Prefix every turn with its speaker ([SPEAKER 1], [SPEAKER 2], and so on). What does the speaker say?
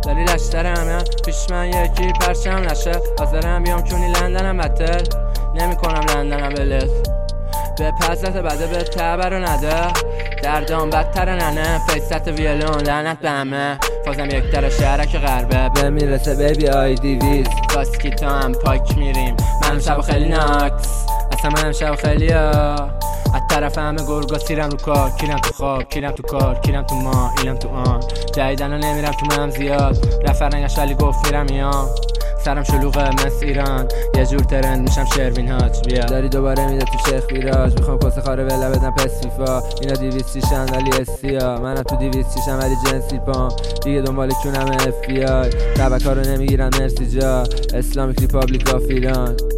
[SPEAKER 1] داری لشترم پیش من یکی پرچم نشه حاضرم بیام چونی لندنم بتل نمیکنم لندنم بلد به پزت بده به تبر رو نده دردام بدتر ننه فیست ویلون لعنت به همه فازم یک تر شهرک غربه به میرسه بیبی آی دیویز باسکی تا هم پاک میریم منم شب خیلی ناکس اصلا منم شب خیلی از طرف همه گرگا سیرم رو کار کیرم تو خواب کیرم تو کار کیرم تو ما اینم تو آن جدیدن نمیرم تو منم زیاد رفرنگش ولی گفت میرم میام سرم شلوغه مثل ایران یه جور ترند میشم شروین هاج بیا داری دوباره میده تو شیخ ویراج میخوام کس خاره وله بدم پس فیفا اینا 200 شن ولی استیا منم تو 200 شم ولی جنسی پام دیگه دنبال کونم اف بی آی تبکا رو نمیگیرن مرسی جا اسلامیک ریپابلیک آف ایران